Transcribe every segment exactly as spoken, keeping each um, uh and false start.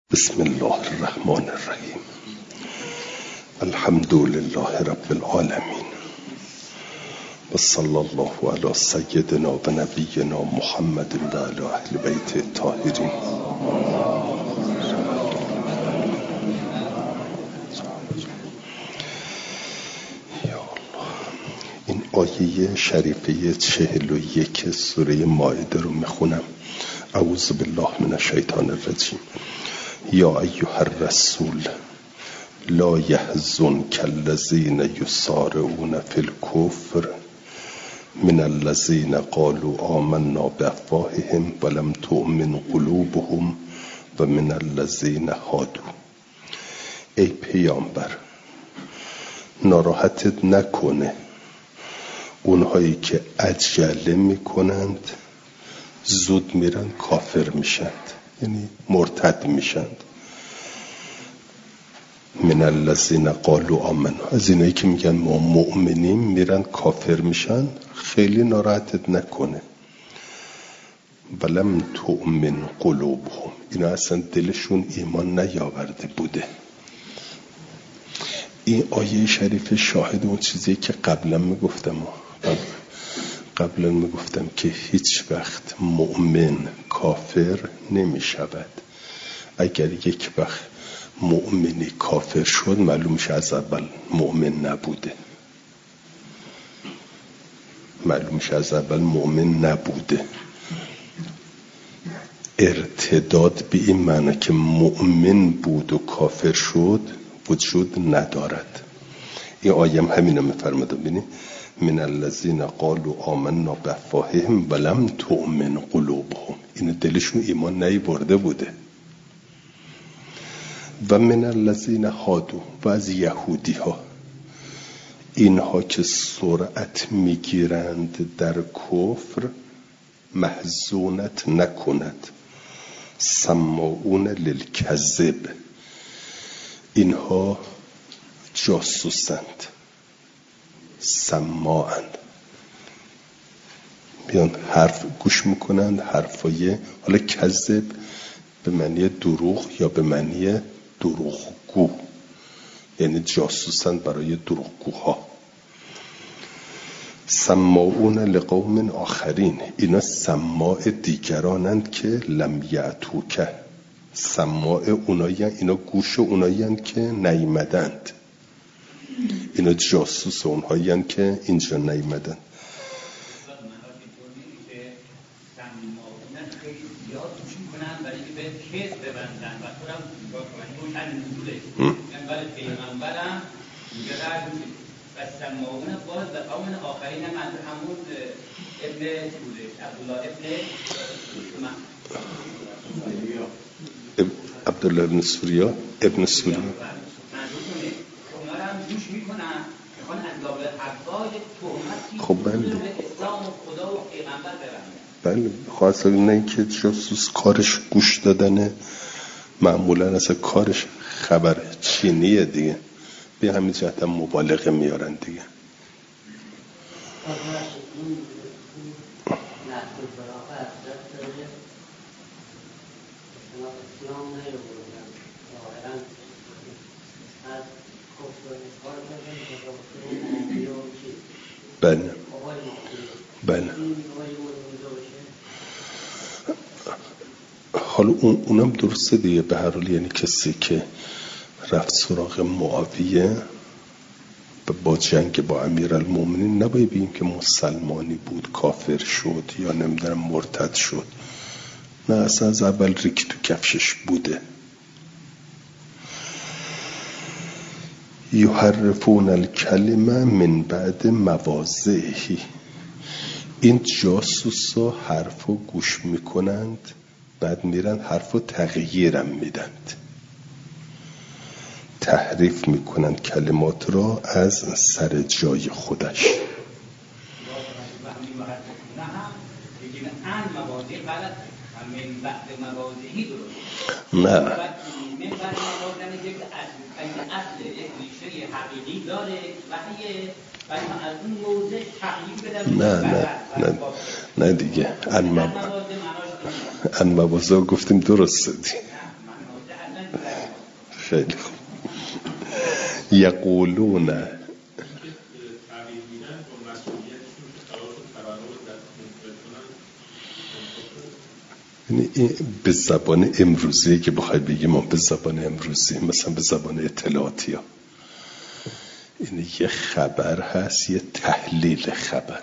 بسم الله الرحمن الرحیم. الحمد لله رب العالمین و صلی الله علی سیدنا و نبینا محمد و علی اهل بیت الطاهرین. این آیه شریفه چهل و یک سوره مائده رو میخونم. اعوذ بالله من الشیطان الرجیم. یا ایها الرسول لا يحزنك الذين يسارعون في الكفر من الذين قالوا آمنا بأفواههم ولم تؤمن قلوبهم و من الذين هادوا. ای پیامبر، ناراحتت نکنه اونهایی که عجله میکنند زود میرن کافر میشند، یعنی مرتد میشند. من الذین قالوا آمنا، از اینایی که میگن ما مؤمنیم میرن کافر میشن، خیلی ناراحتت نکنه. ولم تؤمن قلوبهم، اینا اصلا دلشون ایمان نیاورده بوده. این آیه شریف شاهد اون چیزی که قبلا میگفتم قبلا میگفتم که هیچ وقت مؤمن کافر نمی شود. اگر یک وقت مؤمنی کافر شد معلوم میشه از اول مؤمن نبوده، معلوم میشه از اول مؤمن نبوده. ارتداد به این معنی که مؤمن بود و کافر شد وجود ندارد. این آیه هم همینو میفرماده. ببینید من الذین قالوا آمنا بأفواههم ولم تؤمن قلوبهم، این دلشون ایمان نیاورده بوده. و من الذین هادوا، و از یهودی ها، اینها که سرعت میگیرند در کفر محزونت نکند. سماعون للکذب، اینها جاسوسند. سماعند، بیان حرف گوش میکنند، حرفای حالا کذب به معنی دروغ یا به معنی دروغگو، یعنی جاسوسند برای دروغگوها. سماعون لقوم آخرین، اینا سماع دیگرانند که لم یأتوک. سماع اونایی، اینا گوش اونایی که نیامدند. اینا جاسوس اونهایی هستند که اینجا نیامدن. عبدالله ابن سوریا ابن سوریا خب بله بله خواست نه که جاسوس کارش گوش دادنه، معمولا اصلا کارش خبر چینیه دیگه، به همین جهت هم مبالغه میارن دیگه. بله بله حالا اون اونم درسته دیگه. به هر حال یعنی کسی که رفت سراغ معاویه با جنگ با امیرالمومنین نباید بگیم که مسلمانی بود کافر شد یا نمیدونم مرتد شد، نه، اصلا از اول ریک تو کفشش بوده. یحرفون الکلمه من بعد مواضعه، این جاسوسا حرفو گوش میکنند بعد میرن حرفو تغییرم میدند، تحریف میکنند کلمات را از سر جای خودش. نه نه نه نه نه دیگه. ان مواضع گفتیم درسته دیگه. خیلی خوب. یقولون یعنی به زبان امروزی که بخوای بگیم ما به زبان امروزی مثلا به زبان اطلاعاتی ها این یه خبر هست یه تحلیل خبر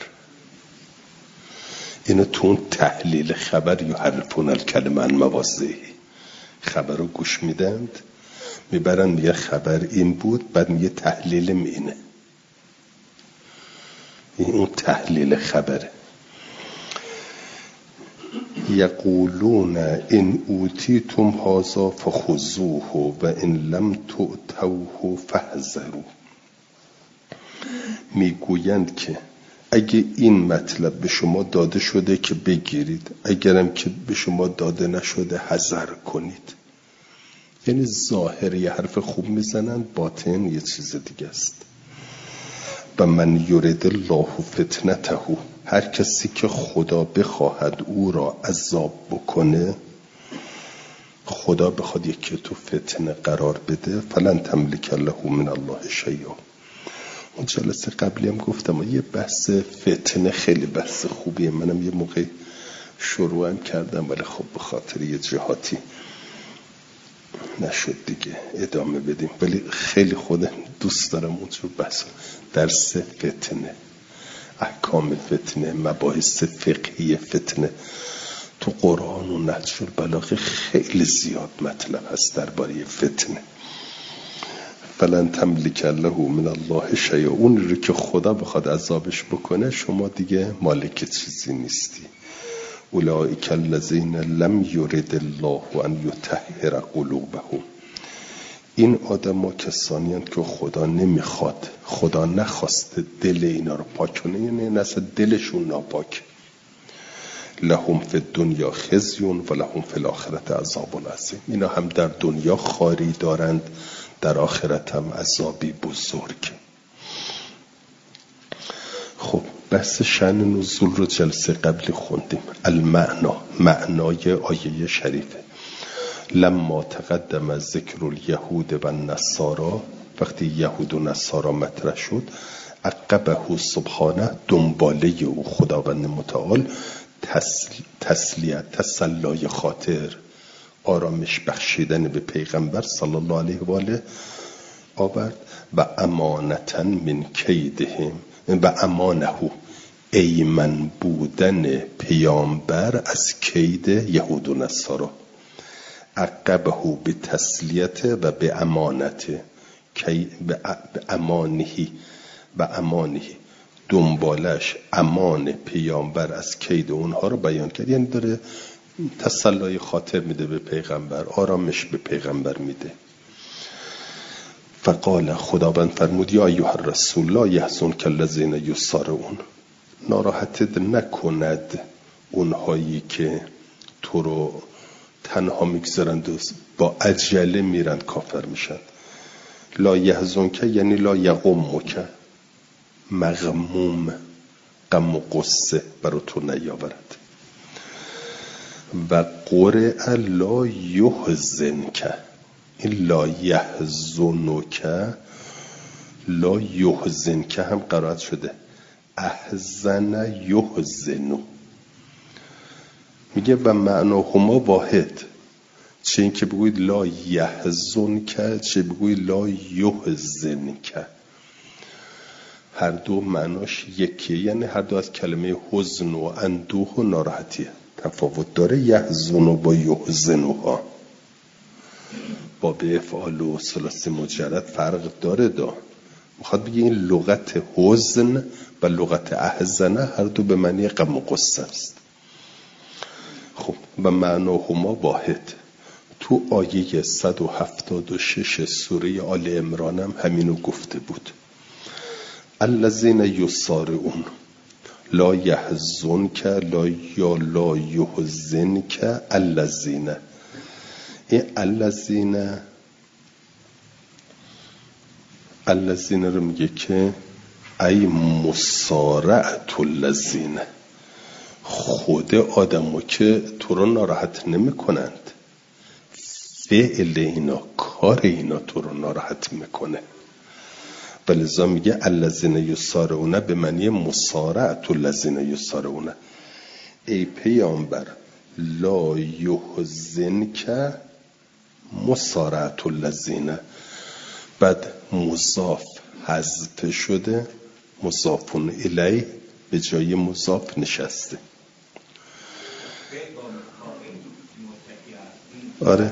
اینو تو اون تحلیل خبر یحرفون الکلمه عن مواضعه خبر رو گوش میدند میبرن میگه خبر این بود بعد میگه تحلیلم اینه این اون تحلیل خبره یقولون ان اوتیتم هذا فخذوه و ان لم تؤتوه فاحذروا میگویند که اگه این مطلب به شما داده شده که بگیرید اگرم که به شما داده نشده حذر کنید یعنی ظاهر یه حرف خوب میزنن باطن یه چیز دیگه است و من یرید الله فتنته هر کسی که خدا بخواهد او را عذاب بکنه خدا بخواد یکی تو فتنه قرار بده فلن تملک له من الله شیئا اون جلسه قبلی هم گفتم یه بحث فتنه خیلی بحث خوبیه منم یه موقع شروع هم کردم ولی خب به خاطر یه جهاتی نشد دیگه ادامه بدیم ولی خیلی خودم دوست دارم اونجور بحث درس فتنه احکام فتنه مباحث فقهی فتنه تو قرآن و نهج البلاغه خیلی زیاد مطلب هست درباره فتنه فلن تملک له من الله شیئا اون رو که خدا بخواد عذابش بکنه شما دیگه مالک چیزی نیستی اولئک الذین لم یرد الله ان یطهر قلوبهم این آدما کسانی هستند که خدا نمیخواد خدا نخواسته دل اینا رو پاک کنه یعنی اصلا دلشون ناپاک لهم فی الدنیا خزی و لهم فی الاخرة عذاب عظیم اینا هم در دنیا خاری دارند در آخرت هم عذابی بزرگ خب بحث شأن نزول رو جلسه قبلی خوندیم المعنا معنای آیه شریفه لما تقدم ذکر الیهود و النصارا وقتی یهود و نصارا مطرح شد عقبه سبحانه دنباله او خداوند متعال تسل... تسلیت تسلای خاطر آرامش بخشیدن به پیغمبر صلی الله علیه و آله آورد و امانتا من کیدهم و امانه ایمن بودن پیامبر از کید یهود و نصارا عقبه به تسلیت و به امانت به امانهی و امانهی دنبالش امان پیامبر از کید اونها رو بیان کرد یعنی داره تسلای خاطر میده به پیغمبر آرامش به پیغمبر میده فقال خداوند فرمود یا ایها الرسول لا یحزنک الذین یسارعون ناراحتت نکند اونهایی که تو رو تنها میگذارند و با عجله میرند کافر میشن لا یحزنک یعنی لا یغمک مغموم غم و قصه برای تو نیاورد و قرئ لا یحزنک این لا یحزنک لا یحزنک هم قرائت شده احزن یحزنو میگه و معناهما واحد چه این که بگوید لا یحزنک چه بگوید لا یحزنک هر دو معناش یکیه یعنی هر دو از کلمه حزن و اندوه و ناراحتیه تفاوت داره یحزن و با یحزنوها با به افعال و ثلاثی مجرد فرق داره دا میخواد بگه این لغت حزن و لغت احزنه هر دو به معنی غم و غصه است خب و معناهما واحد تو آیه صد و هفتاد و شش سوره آل عمران هم همینو گفته بود الذین یسارعون لا یحزنک لا یا لا یحزنک الذین این الذین الذین رو میگه که ای مسارعت الذین خود آدمو که تو رو ناراحت نمی کنند فعل اینا کار اینا تو رو ناراحت میکنه. ولذا میگه الذین یسارعون به معنی مسارعت الذین یسارعون. ای پیامبر لا یحزنک مسارعت الذین، بعد مضاف حذف شده، مضافون الیه به جای مضاف نشسته. آره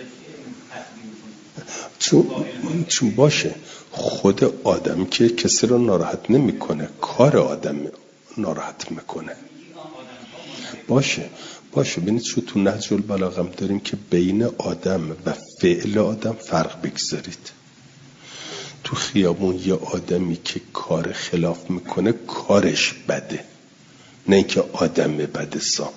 چون چون باشه خود آدم که کسی رو ناراحت نمیکنه، کار آدم ناراحت میکنه. باشه باشه ببینید چون تو نهج البلاغه هم داریم که بین آدم و فعل آدم فرق بگذارید. تو خیابون یه آدمی که کار خلاف میکنه کارش بده، نه اینکه آدم بده سا.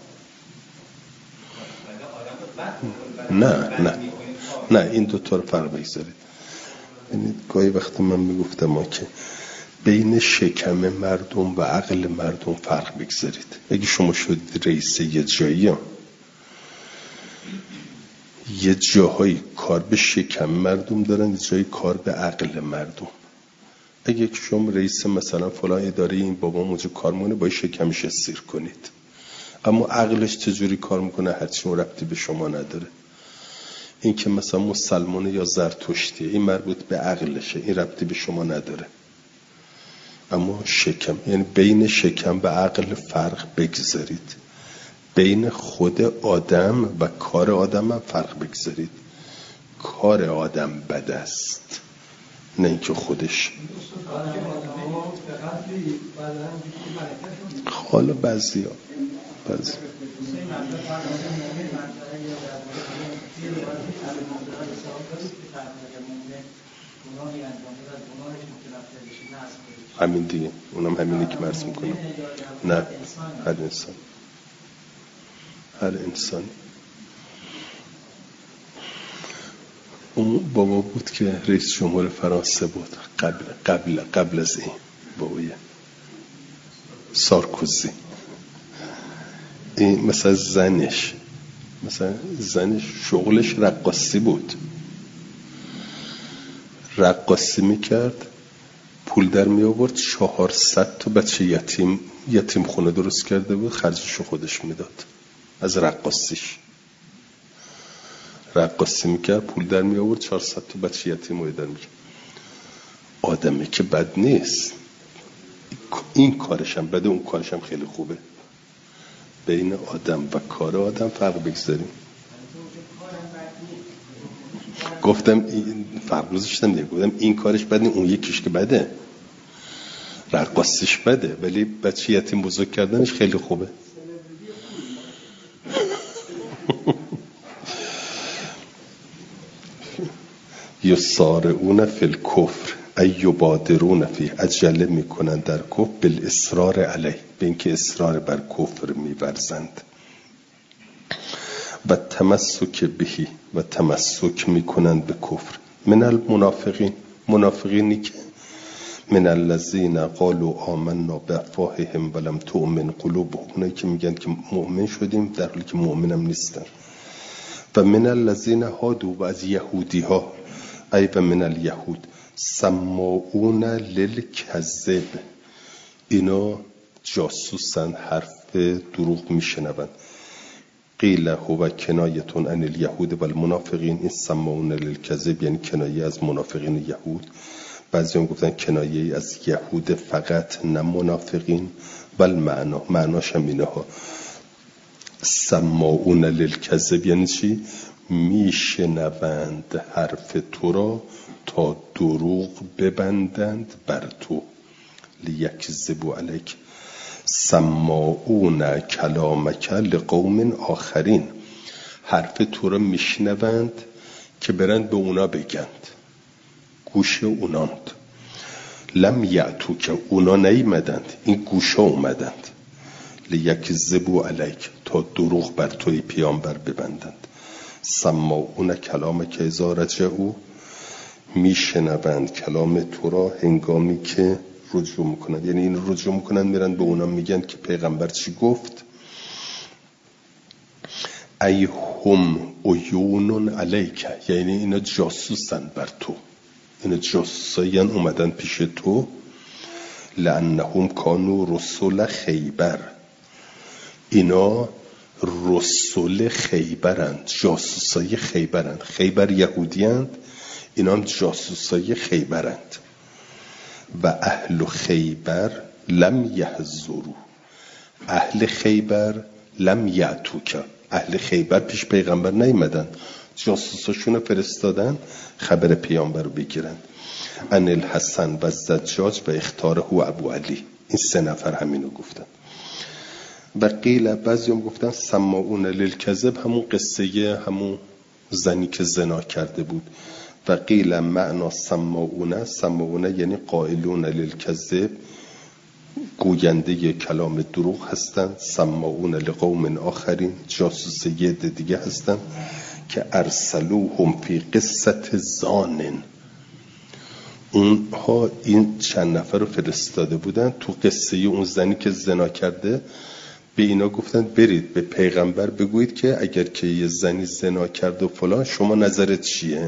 نه نه نه این دو تا رو فرق بگذارید. ببینید گاهی وقت من میگفتم ما که بین شکم مردم و عقل مردم فرق بگذارید. اگه شما شدید رئیس یه جایی هم یه جاهایی کار به شکم مردم دارن، یه جایی کار به عقل مردم. اگه شما رئیس مثلا فلان اداره این بابا اونجا کار مونه باید شکمش سیر کنید، اما عقلش چجوری کار میکنه هرچی اون ربطی به شما نداره. این که مثلا مسلمانه یا زرتشتیه این مربوط به عقلشه، این ربطی به شما نداره. اما شکم یعنی بین شکم و عقل فرق بگذارید، بین خود آدم و کار آدم هم فرق بگذارید. کار آدم بد است نه اینکه خودش. حالا بعضی ها بعضی همین دیگه، اونم همینی که مرز میکنم. نه هر انسان هر انسانی. اون بابا بود که رئیس جمهور فرانسه بود قبل قبل قبل از این بابای سارکوزی. این مثلا زنش مثلا زنش شغلش رقاصی بود، رقاصی میکرد، پول در می آورد، چهارصد تا بچه یتیم یتیم خونه درست کرده بود، خرجشو خودش میداد از رقاصیش. رقاصی میکرد پول در می آورد، چهارصد تا بچه یتیم رو در میکرد. آدمی که بد نیست، این کارش هم بده، اون کارش هم خیلی خوبه. بین آدم و کار آدم فرق بگذاریم. گفتم این فرق گذاشتم دیگه، گفتم این کارش بده اون یکیش که بده. رقاصیش بده ولی بچه یتیم بزرگ کردنش خیلی خوبه. یسارعون فی الکفر ای یبادرون فی، عجله میکنن در کفر، بالاصرار علیه، به اینکه اصرار بر کفر میورزند. و تمسک بهی، و تمسک میکنند به کفر. من المنافقین، منافقینی که من الذین قالوا آمنا بافواههم ولم تؤمن قلوبهم، اونایی که میگن که مؤمن شدیم در حالی که مؤمنم نیستن. و من الذین هادوا، و از یهودی ها، ای و من الیهود سماعون للکذب، اینا جاسوسن، حرف دروغ میشنون. قیل هو کنایتون عن الیهود و المنافقین، این سماعون للکذب یعنی کنایه از منافقین یهود. بعضی هم گفتن کنایه از یهود فقط نه منافقین. بل معنا معناش هم اینه ها. سماعون للکذب یعنی چی؟ میشنوند حرف تو را تا دروغ ببندند بر تو. لیکذبوا علیک. سماعون کلامک لقوم آخرین، حرف تو را میشنوند که برند به اونا بگند، گوش اوناند. لم یعتو، که اونا نیمدند، این گوشا اومدند. لیکذبوا علیک، تا دروغ بر توی پیامبر ببندند. سماعون کلامک اذا رجعوا، میشنوند کلام تو را هنگامی که رجوع میکنند، یعنی این رجوع میکنند میرن به اونا میگن که پیغمبر چی گفت. ای هم عیون علیک، یعنی اینا جاسوسن بر تو، اینا جاسوسین اومدن پیش تو. لانهم کانوا رسول خیبر، اینا رسول خیبرند، جاسوسای خیبرند. خیبر یهودیند، اینا هم جاسوسای خیبرند. و اهل خیبر لم یحضروا، اهل خیبر لم یأتوک، اهل خیبر پیش پیغمبر نیومدن، جاسوساشون فرستادن خبر پیامبر رو بگیرن. ان الحسن و زجاج و اختاره ابو علی، این سه نفر همینو گفتن. و قیل، بعضی هم گفتن سماعون للکذب، همون قصه همون زنی که زنا کرده بود. و قیل معنا سماعون، سماعون یعنی قائلون للکذب، گوینده کلام دروغ هستند. سماعون لقوم آخرین، جاسوس یه دیگه هستند که ارسلوهم فی قصه زانن، اونها این چند نفر رو فرستاده بودن تو قصه اون زنی که زنا کرده. به اینا گفتن برید به پیغمبر بگویید که اگر که یه زنی زنا کرد و فلان، شما نظرت چیه؟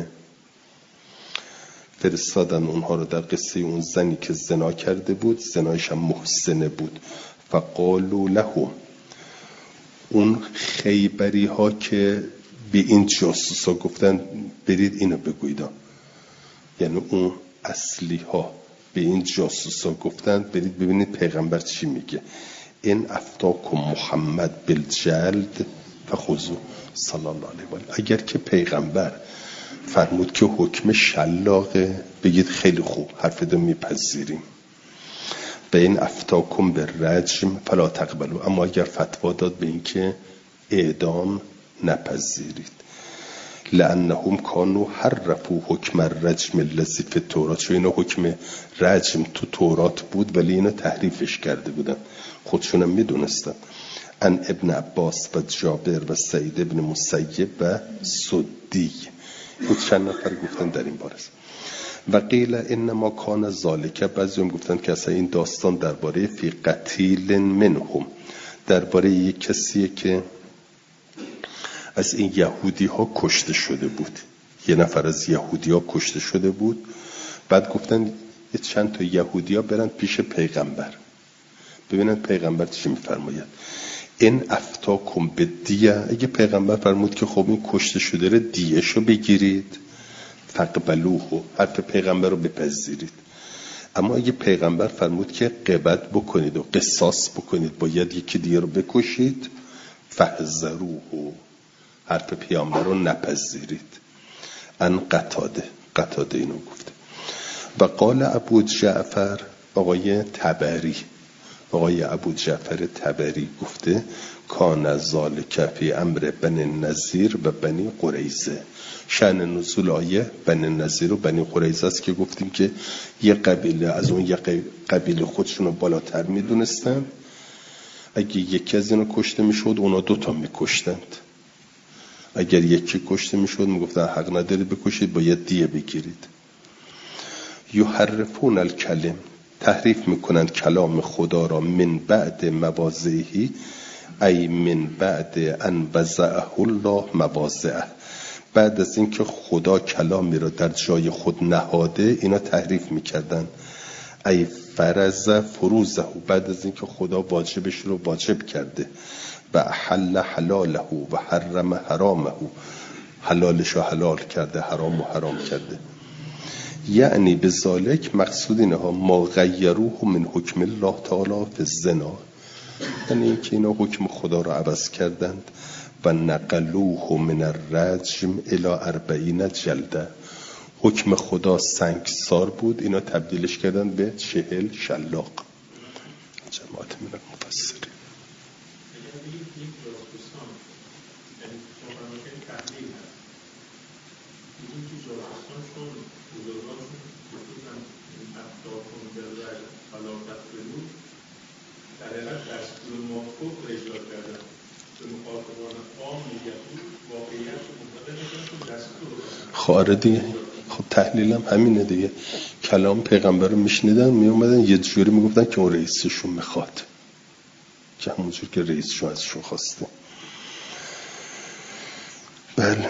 فرستادن اونها رو در قصه اون زنی که زنا کرده بود، زنایش هم محسنه بود. فقالوا له، اون خیبری ها که به این جاسوس ها گفتن برید اینو بگویید، یعنی اون اصلی ها به این جاسوس ها گفتن برید ببینید پیغمبر چی میگه. این افتاکم محمد بالجلد فخذوا صلی الله علیه و آله، اگر که پیغمبر فرمود که حکم شلاقه، بگید خیلی خوب، حرف دو میپذیریم. به این افتاکم به رجم فلا تقبلوا، اما اگر فتوا داد به این که اعدام، نپذیرید. لانهم کانوا حرفوا حکم الرجم الذی فی التوراة، چون اینا حکم رجم تو تورات بود ولی اینا تحریفش کرده بودن، خودشونم میدونستن. ان ابن عباس و جابر و سعید ابن مسیب و سدی، این چند نفر گفتن در این باره. و قیل انما کان ذالک، بعضی هم گفتن که اصلا این داستان درباره فی قتیل منهم، درباره یک کسیه که از این یهودی ها کشته شده بود، یه نفر از یهودی ها کشته شده بود. بعد گفتن یه چند تا یهودی ها برن پیش پیغمبر ببینن پیغمبر چی میفرماید. این افتاکم به دیه، اگه پیغمبر فرمود که خب این کشته شده رو دیهشو بگیرید، فقبلوه، حرف پیغمبر رو بپذیرید. اما اگه پیغمبر فرمود که قبد بکنید و قصاص بکنید، باید یکی دیگه رو بکشید، فحذروه، حرف پیامبر رو نپذیرید. ان قتاده، قتاده اینو گفته. و قال ابو جعفر، آقای طبری، آقای ابو جعفر طبری گفته کان ذالک فی امر بنی النضیر و بنی قریظه، شأن نزول آیه بنی النضیر و بنی قریظه است که گفتیم که یه قبیله از اون یه قبیله خودشون رو بالاتر میدونستن، اگه یکی از اینا کشته میشد اونا دوتا میکشتند، اگر یکی کشته میشد میگفتن حق ندارید بکشید، باید دیه بگیرید. یحرفون الکلم، تحریف میکنند کلام خدا را، من بعد مواضعه، ای من بعد ان وضعه الله مواضعه، بعد از اینکه خدا کلامی را در جای خود نهاده اینا تحریف میکردن. ای فرض فروزه، بعد از اینکه خدا واجبش رو واجب کرده. و حل حلاله و حرم حرامه، حلالش رو حلال کرده، حرام و حرام کرده. یعنی به ذالک، مقصود اینها ما غیروه من حکم الله تعالی فی الزنا، یعنی اینکه اینا حکم خدا رو عوض کردند. و نقلوه من الرجم الی اربعین جلده، حکم خدا سنگسار بود، اینا تبدیلش کردن به چهل شلاق. جماعت من المفسرین خاره دیگه. خب تحلیلم همینه دیگه، کلام پیغمبر رو میشنیدن می اومدن یه جوری میگفتن که اون رئیسشون میخواد، که همونجور که رئیسشون ازشون خواسته. بله.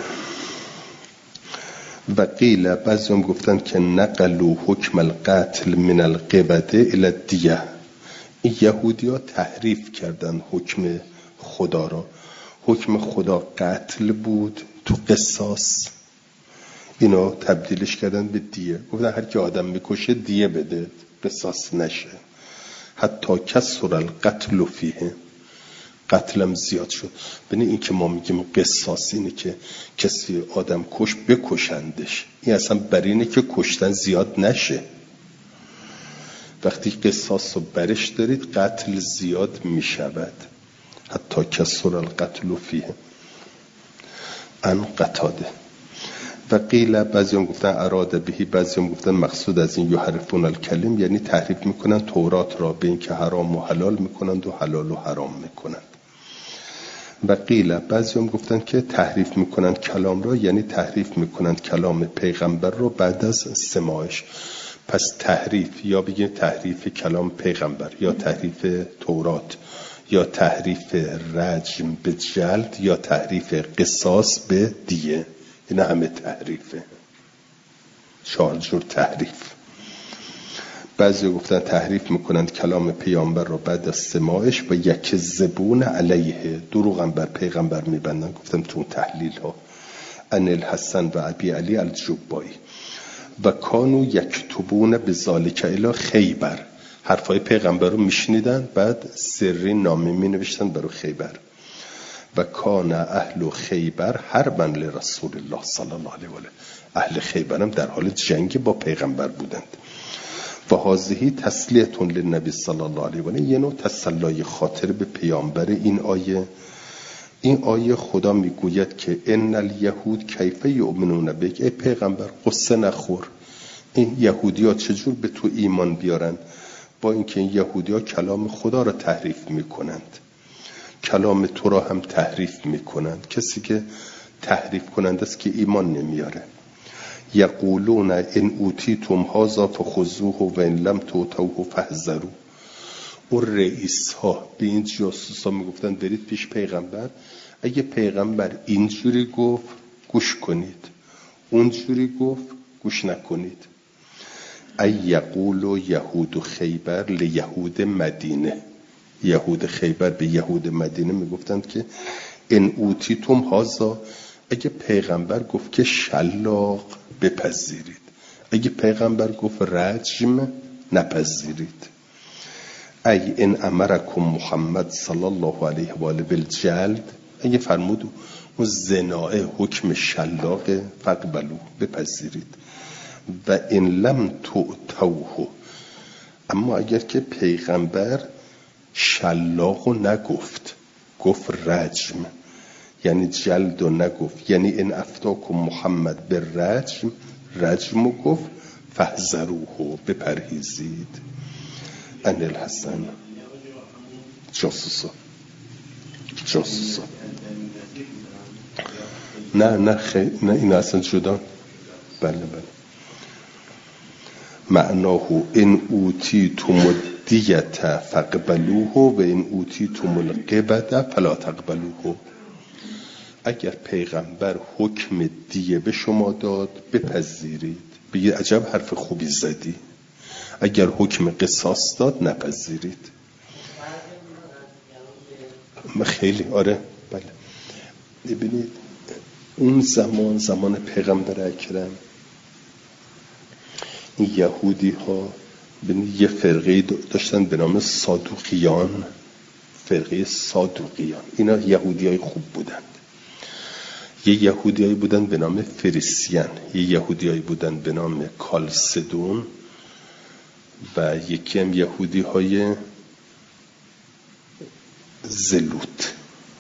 و قیل بعضی هم گفتن که نقلوا حکم القتل من القبده الى الدیه، این یهودی ها تحریف کردن حکم خدا را. حکم خدا قتل بود تو قصاص، اینا تبدیلش کردن به دیه. گفتن هر کی آدم میکشه دیه بده، قصاص نشه. حتی کسر القتل فیه، قتلم زیاد شد. ببین این که ما میگیم قصاص اینه که کسی آدم کش بکشندش، این اصلا بر اینه که کشتن زیاد نشه. وقتی قصاص رو برش دارید قتل زیاد میشود. حتی کسر القتل فیه. ان قتاده. و قیل بعضی هم گفتن اراده بهی، بعضی هم گفتن مقصود از این یحرفون الکلم، یعنی تحریف میکنن تورات را به این که حرام و حلال میکنند و حلال و حرام میکنند. و قیل بعضی هم گفتن که تحریف میکنند کلام را، یعنی تحریف میکنند کلام پیغمبر را بعد از سماعش. پس تحریف یا بگیم تحریف کلام پیغمبر، یا تحریف تورات، یا تحریف رجم به جلد، یا تحریف قصاص به دیه. این همه تحریفه، چهار جور تحریف. بعضی گفتن تحریف میکنند کلام پیامبر رو بعد از سماعش و یک زبون علیه، دروغم بر پیغمبر میبندن. گفتم تو تحلیل ها ان الحسن و ابی علی الجبایی و کانو یکتبون بذالک الی خیبر، حرفای پیغمبر رو میشنیدن بعد سری نامه مینوشتن برای خیبر. و کان اهل خیبر حربا لرسول الله صلی الله علیه و آله، اهل خیبر هم در حال جنگ با پیغمبر بودند. و هذه تسلیه للنبی صلی الله علیه و آله، یه نوع تسلای خاطر به پیامبر. این آیه این آیه خدا میگوید که ان الیهود کیف یؤمنون بک، ای پیغمبر قصه نخور، این یهودی‌ها چجور به تو ایمان بیارن با اینکه این یهودی‌ها کلام خدا را تحریف میکنند، کلام تو را هم تحریف میکنند. کسی که تحریف کنند است که ایمان نمیاره. یقولون ان اوتیتم هذا فخذوه و ان لم تؤتوه فاحذروا. اون رئیس ها به این جاسوس ها میگفتن برید پیش پیغمبر، اگه پیغمبر اینجوری گفت گوش کنید، اونجوری گفت گوش نکنید. ای یقول یهود خیبر لیهود مدینه، یهود خیبر به یهود مدینه میگفتند که ان اوتیتم هذا، اگه پیغمبر گفت که شلاق بپذیرید، اگه پیغمبر گفت رجم نپذیرید. ای ان امرکم محمد صلی الله علیه و آله بالجلد، اگه فرمود اون زنا حکم شلاق فقبلو بپذیرید. و ان لم تؤتوه، اما اگر که پیغمبر شلاق نگفت، گفت رجم، یعنی جلد و نگفت، یعنی ان افتاکم محمد به رجم، رجم و گفت فاحذروه بپرهیزید. ان الحسن جاسوسا جاسوسا نه نه خی... نه این اصلا جدا. بله بله. معناه ان اوتیتم الدیة فاقبلوه و ان اوتیتم القبة فلا تقبلوه. اگر پیغمبر حکم دیه به شما داد بپذیرید، بگید عجب حرف خوبی زدی. اگر حکم قصاص داد نپذیرید. خیلی آره بله. ببینید اون زمان زمان پیغمبر اکرم این یهودی ها یه فرقه داشتن به نام صادوقیان، فرقه صادوقیان. اینا یهودی های خوب بودند. یه یهودی هایی بودن به نام فریسیان، یه یهودی هایی بودن به نام کالسدون و یکی هم یهودی های زلوت.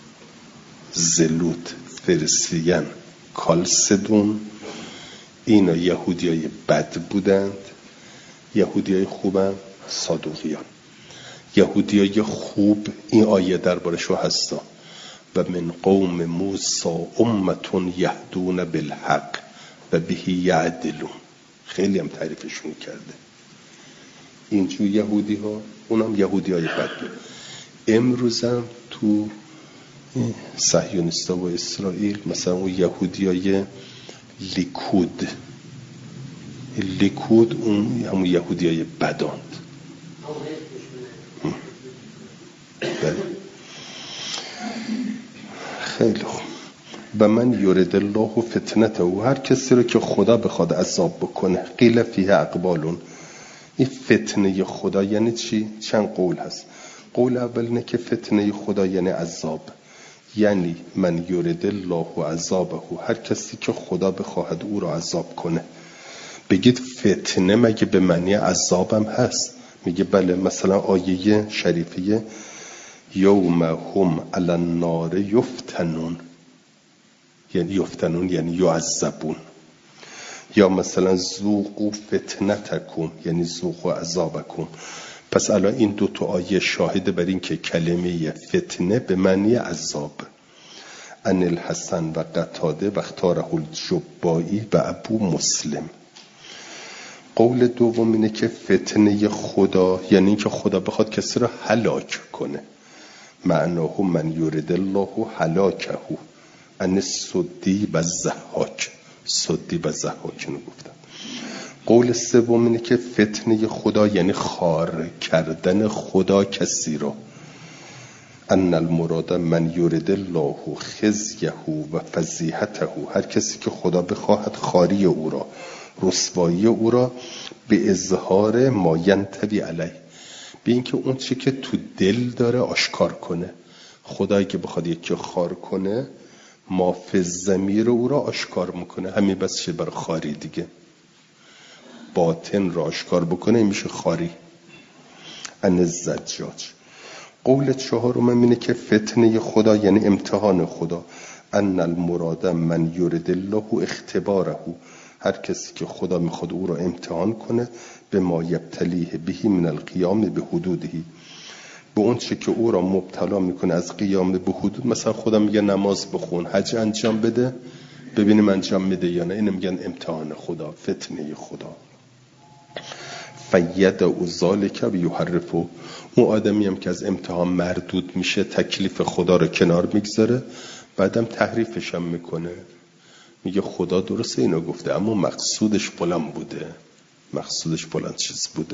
زلوت، فریسیان، کالسدون، اینا یهودی های بد بودند. یهودی های خوبم صادوقیان. یهودی های خوب این آیه دربارشو هستا و من قوم موسی امتون یهدون بالحق و بهی یعدلون. خیلی هم تعریفشون کرده. اینجور یهودی ها، اونم یهودی های بد بود. امروزم تو صهیونیستا و اسرائیل، مثلا اون یهودیای لیکود لیکود اون همون یهودیای بداند. بله. خیلی خوب. و من یرید الله فتنته، و هر کسی رو که خدا بخواد عذاب بکنه، قیل فیه اقبالون. این فتنه خدا یعنی چی؟ چند قول هست. قول اول اینه که فتنه خدا یعنی عذاب، یعنی من یرید الله عذابه، هر کسی که خدا بخواهد او رو عذاب کنه. بگید فتنه مگه به معنی عذابم هست؟ میگه بله. مثلا آیه شریفه یوم هم علی النار یفتنون، یعنی یفتنون یعنی یعذبون. یا مثلا ذوقوا فتنتکم یعنی ذوقوا عذابکم. پس الان این دو تا آیه شاهد بر این که کلمه فتنه به معنی عذاب. ان الحسن و قتاده و اختاره الجبایی و ابو مسلم. قول دوم اینه که فتنه خدا یعنی که خدا بخواد کسی رو هلاک کنه. معناه من یرید الله هلاکه ان سدی و زحاک. سدی و زحاک اینو گفتم. قول سوم اینه که فتنه خدا یعنی خار کردن خدا کسی رو. ان المراد من یرید الله خزیه و فضیحته، هر کسی که خدا بخواهد خاری او را، رسوایی او را، به اظهار ما ینطوی علیه، به این که اون چی که تو دل داره آشکار کنه. خدایی که بخواد یکی خار کنه، ما فی الضمیر او را آشکار میکنه. همین بس شه بر خاری دیگه. باطن را آشکار بکنه میشه خاری. ان الزجاج. قول چهارم اینه که فتنه خدا یعنی امتحان خدا. ان المراد من یرید الله اختباره، هر کسی که خدا میخواد او را امتحان کنه، به ما یبتلیه بهی من القیام به حدوده، به اون چه که او را مبتلا میکنه از قیام به حدود. مثلا خدا میگه نماز بخون، حج انجام بده، ببینیم انجام میده یا نه. اینو میگن امتحان خدا، فتنه خدا. فید او ذالک و یحرفو، اون آدمی هم که از امتحان مردود میشه، تکلیف خدا رو کنار میگذاره، بعدم تحریفش هم میکنه. میگه خدا درسته اینو گفته اما مقصودش فلان بوده. مقصودش فلان چیز بوده.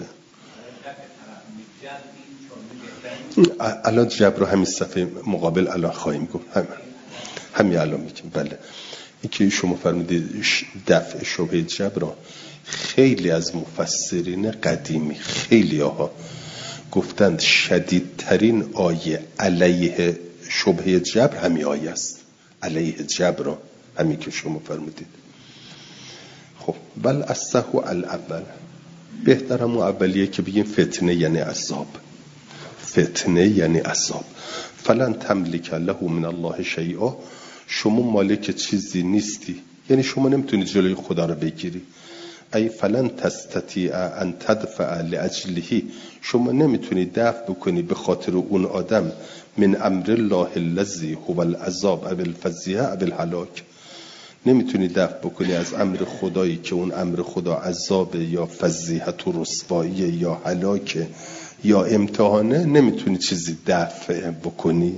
الان جبر رو همین صفحه مقابل الان خواهیم گفت. هم همین الان میگیم. بله. این که شما فرمودید دفع شبهه جبر، خیلی از مفسرین قدیمی، خیلی ها گفتند شدیدترین آیه علیه شبهه جبر همین آیه است. علیه جبر همین که شما فرمودید. خب بل اصحو الاول، بهتر همون اولیه که بگیم فتنه یعنی عذاب. فتنه یعنی عذاب. فلن تملک له من الله شیئا، شما مالک چیزی نیستی، یعنی شما نمیتونید جلوی خدا رو بگیری. ای فلن تستطیع ان تدفع لاجله، شما نمیتونید دفع بکنی به خاطر اون آدم، من امر الله الذی هو العذاب او الفضیحه او الهلاک، نمیتونی دفع بکنی از امر خدایی که اون امر خدا عذاب یا فضیحت و رسوایی یا هلاک یا امتحانه، نمیتونی چیزی دفع بکنی.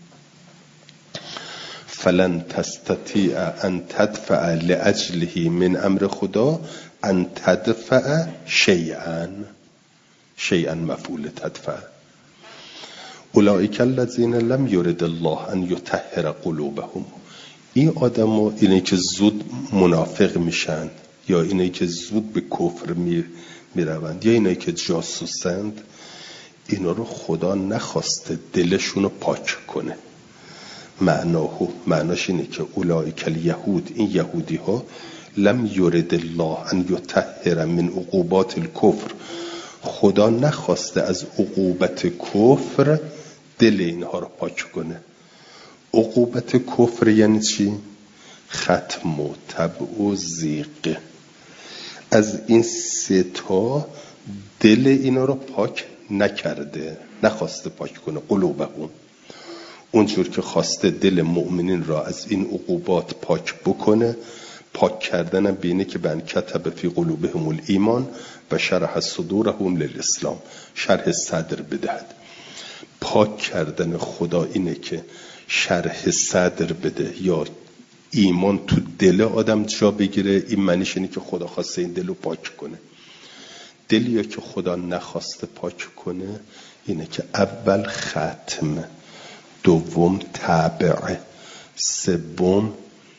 فلن تستطیع ان تدفع لاجله من امر خدا ان تدفع شیئا، شیئا مفعول تدفع. اولئک الذین لم یرد الله ان یطهر قلوبهم، این آدمو اینه که زود منافق میشن، یا اینه که زود به کفر می میروند، یا اینه که جاسوسند، اینا رو خدا نخواسته دلشون رو پاک کنه. معناه معناش اینه که اولئک الیهود، این یهودی ها، لم یرد الله ان یطهر من عقوبات الکفر، خدا نخواسته از عقوبت کفر دل اینها رو پاک کنه. عقوبت کفر یعنی چی؟ ختم و تبع و زیق. از این سه تا دل اینا رو پاک نکرده، نخواسته پاک کنه. قلوبهم، اونجور که خواسته دل مؤمنین را از این عقوبات پاک بکنه. پاک کردن بینه که بن کتب فی قلوبهم الایمان و شرح صدورهم للاسلام، شرح صدر بدهد. پاک کردن خدا اینه که شرح صدر بده یا ایمان تو دل آدم جا بگیره، این معنیش اینه که خدا خواسته این دلو پاک کنه. دلی که خدا نخواسته پاک کنه اینه که اول ختم، دوم تابع، سوم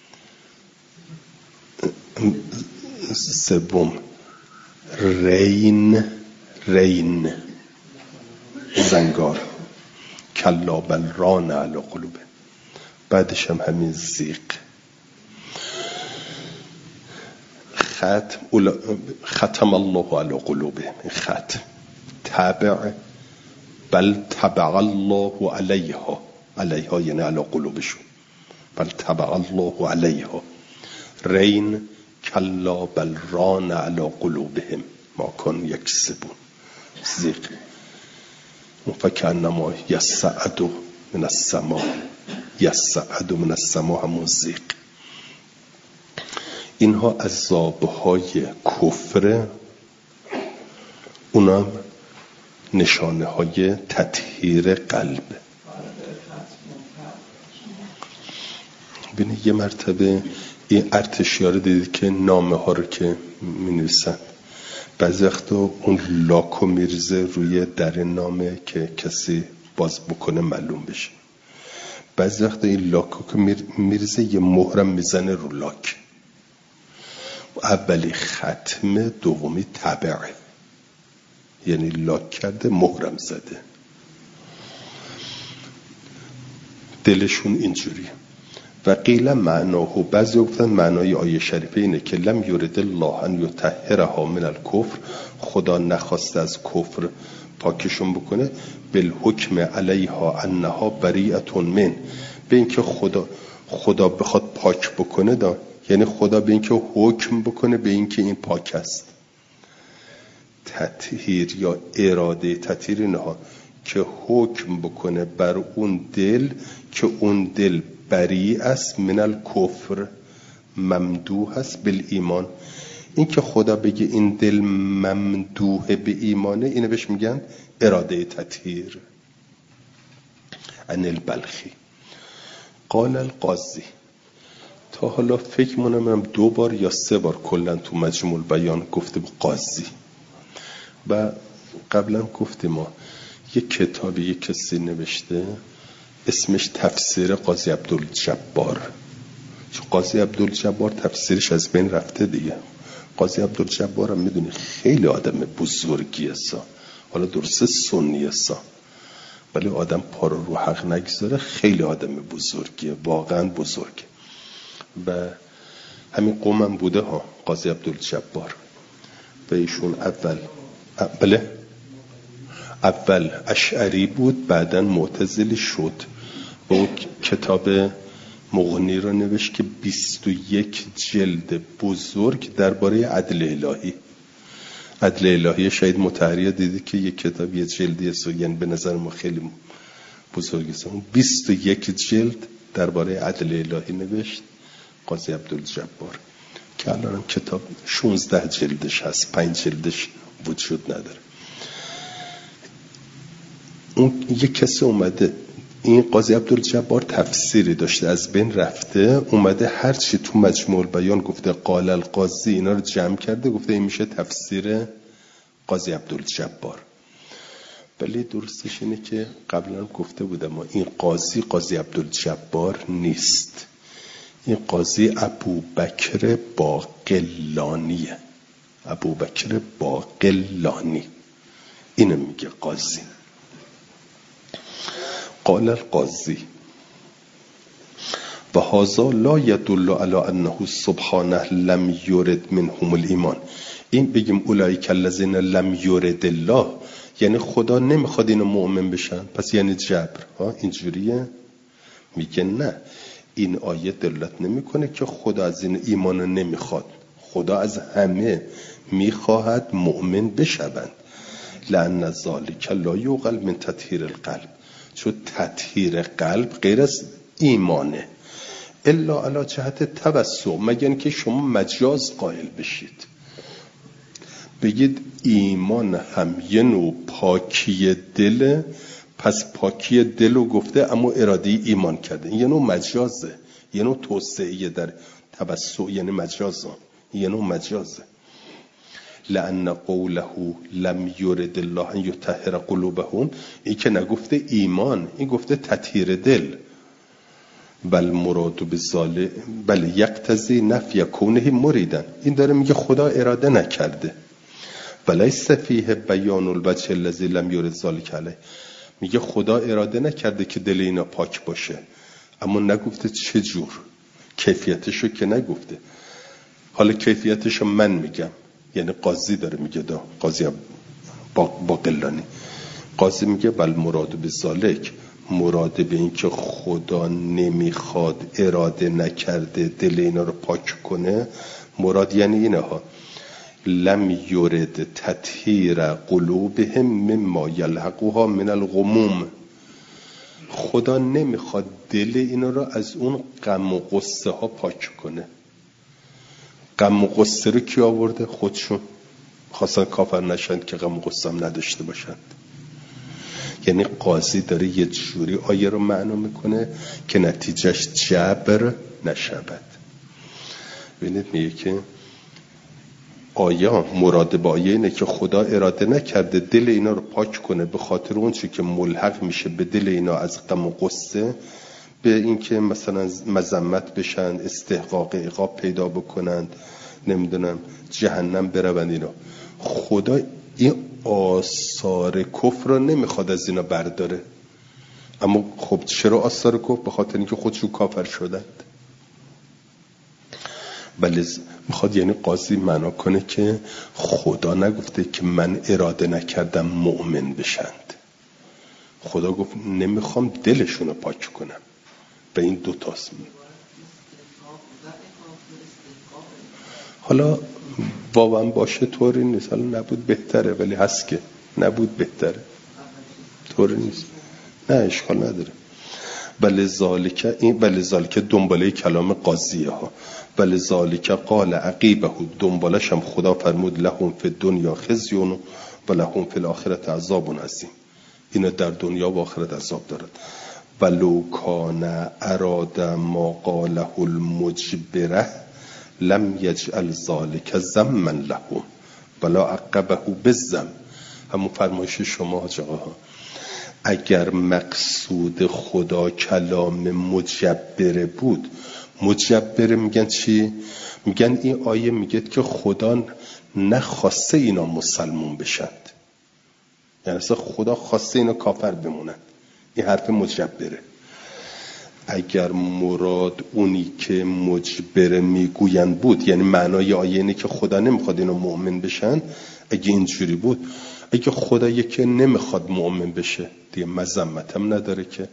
سوم رین رین زنگار، کلا بل ران علی قلوبه، بعدش هم همین زیق. ختم ختم الله علی قلوبه، ختم. تابع بل تبع الله علیها، علیها یعنی علی قلوبشون، بل تبع الله علیها. رین کلا بل ران علی قلوبهم ما کن یکسبون. زیق فکأنما یصعد من السماء، یصعد من السماء همون زیق. اینها عذابهای کفر، اونم نشانه های تطهیر قلب. ببینید یه مرتبه این ارتشیاره دیدید که نامه ها رو که می نویسن بعضی وقتا اون لاکو میریزه روی در نامه که کسی باز بکنه معلوم بشه. بعضی وقتا این لاکو که میریزه یه مهرم میزنه رو لاک. اولی ختم، دومی تبعه، یعنی لاک کرده مهرم زده. دلشون اینجوریه. و قیل معناه، بعضی گفتن معنای آیه شریفه اینه که لم یرد الله ان یطهرها من الکفر، خدا نخواسته از کفر پاکشون بکنه، بالحکم علیها انها بریئه من، به اینکه خدا خدا بخواد پاک بکنه دا، یعنی خدا به اینکه حکم بکنه به اینکه این پاک است. تطهیر یا اراده تطهیر اینها که حکم بکنه بر اون دل که اون دل بری است من الکفر، ممدوح است بالایمان. این که خدا بگه این دل ممدوح به ایمانه، اینو بهش میگن اراده تطهیر. عن البلخی قال القاضی، تا حالا فکر منم دو بار یا سه بار کلا تو مجموع البیان گفته به قاضی، و قبلا گفتیم ما یک کتابی یک کسی نوشته اسمش تفسیر قاضی عبدالجبار. چون قاضی عبدالجبار تفسیرش از بین رفته دیگه. قاضی عبدالجبار هم میدونی خیلی آدم بزرگیه سا، حالا درسته سنیه سا، ولی آدم پا رو رو حق نگذاره، خیلی آدم بزرگیه، واقعا بزرگه. و همین قومم بوده ها قاضی عبدالجبار. و ایشون اول بله اول اشعری بود، بعدن معتزلی شد. و اون کتاب مغنی رو نوشت که بیست و یک جلد بزرگ درباره عدل الهی. عدل الهی شاید مطهری دیدی که یک کتاب یه جلدی است، یعنی به نظر ما خیلی بزرگی است. اون بیست و یک جلد درباره عدل الهی نوشت قاضی عبدالجبار که الان هم کتاب شانزده جلدش هست، پنج جلدش وجود نداره. اون یک کسی اومده، این قاضی عبدالجبار تفسیری داشته از بین رفته، اومده هرچی تو مجموع البیان گفته قال القاضی اینا رو جمع کرده، گفته این میشه تفسیر قاضی عبدالجبار. ولی درستش اینه که قبلا گفته بودم ما این قاضی قاضی عبدالجبار نیست، این قاضی ابوبکر باقلانیه. ابوبکر باقلانی اینو میگه قاضی. قال القاضی و هذا لا يدل على انه سبحانه لم يرد منهم الایمان. این بگیم اولئک الذین لم یرد الله، یعنی خدا نمیخواد اینو مؤمن بشن، پس یعنی جبر. ها اینجوریه؟ میگه نه، این آیه دلالت نمیکنه که خدا از این ایمانو نمیخواد، خدا از همه میخواهد مؤمن بشوند. لأن ذلک لا یعقل من تطهیر القلب، چون تطهیر قلب غیر از ایمانه. الا علی جهت توسع، مگر اینکه شما مجاز قائل بشید بگید ایمان هم یه نوع پاکی دله، پس پاکی دل رو گفته اما اراده ایمان کرده. این یه نوع مجازه، یه نوع توسعه در توسع، یعنی مجازه، یه نوع مجازه. لأن قوله لم یرد الله ان یطهر قلوبهم، این که نگفته ایمان، این گفته تطهیر دل. بل مراد بذالک بل یقتضی نفی کونه مریدن، این داره میگه خدا اراده نکرده. ولیس فیه بیان الوجه الذی لم یرد ذلک علیه، میگه خدا اراده نکرده که دل اینا پاک باشه، اما نگفته چه جور، کیفیتشو که نگفته. حالا کیفیتشو من میگم، یعنی قاضی داره میگه، دا قاضی باقلانی، قاضی میگه بل مراد بذالک، مراد به این که خدا نمیخواد، اراده نکرده دل اینا رو پاک کنه، مراد یعنی اینه ها، لم یرد تطهیر قلوبهم مما یلحقها من الغموم، خدا نمیخواد دل اینا رو از اون غم و غصه ها پاک کنه. غم و غصه رو کی آورده؟ خودشون خواستن کافر نشند که غم و غصه هم نداشته باشند. یعنی قاضی داره یه جوری آیه رو معنا میکنه که نتیجهش جبر نشود. ببینید میگه که آیه مراد با آیه اینه که خدا اراده نکرده دل اینا رو پاک کنه به خاطر اون چی که ملحق میشه به دل اینا از غم و غصه، به اینکه مثلا مذمت بشن، استحقاق عقاب پیدا بکنند، نمیدونم جهنم بروند اینا. خدا این آثار کفر رو نمیخواد از اینا برداره. اما خب چرا آثار کفر؟ به خاطر اینکه خودشون کافر شدند. بله میخواد یعنی قاضی معنا کنه که خدا نگفته که من اراده نکردم مؤمن بشند، خدا گفت نمیخوام دلشون رو پاک کنم. به این دو تاست. حالا واقعا باشه طوری نیست، حالا نبود بهتره، ولی هست که نبود بهتره، طوری نیست، نه اشکال نداره. بله ذالک، این بله ذالک دنباله کلام قاضیه ها. بله ذالک قال عقیبه، دنبالش هم خدا فرمود لهم فی الدنیا خزی و لهم فی الاخرة عذاب عظیم، اینا در دنیا و آخرت عذاب دارد. ولو کان اراد ما قاله المجبره لم یجعل ذلک ذما لهم ولا عقبه بالذم. همون فرمایش شما حاج آقا، اگر مقصود خدا کلام مجبره بود، مجبره میگن چی؟ میگن این آیه میگه که خدا نخواسته اینا مسلمون بشند، یعنی اصلا خدا خواسته اینا کافر بمونند. این حرف مجبره. اگر مراد اونی که مجبره میگوین بود، یعنی معنای آیه اینه که خدا نمیخواد اینا مؤمن بشن، اگه اینجوری بود، اگه خدا یکی نمیخواد مؤمن بشه دیگه مذمت هم نداره که.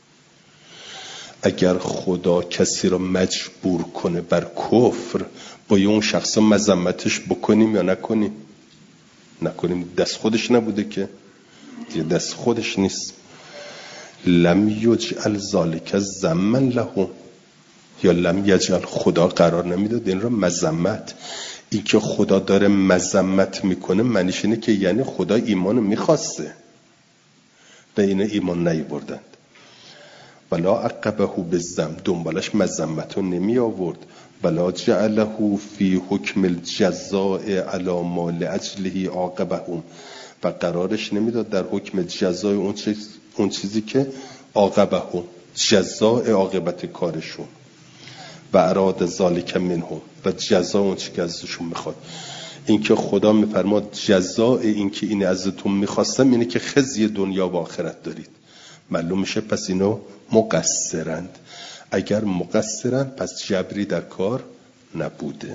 اگر خدا کسی رو مجبور کنه بر کفر، با اون شخص مذمتش بکنیم یا نکنیم؟ نکنیم. دست خودش نبوده که، دیگه دست خودش نیست. لم یجعل ذلک ذما له، یا لم یجعل، خدا قرار نمیداد این را مذمت. این که خدا داره مذمت میکنه معنیش اینه که یعنی خدا ایمان میخواسته و این ایمان نیاوردند. ولا عقبه بالذم، دنبالش مذمت رو نمی آورد. ولا جعله فی حکم الجزاء علی ما لاجله عاقبهم، و قرارش نمیداد در حکم جزای اون چیز اون چیزی که عاقبهم، جزاء عاقبت کارشون، و اراد ذالک منهم، و جزا اون چیزی که ازشون میخواد. این که خدا میفرماد جزاء این که این ازتون میخواستم اینه که خزی دنیا و آخرت دارید، معلوم میشه پس اینو مقصرند. اگر مقصرند پس جبری در کار نبوده.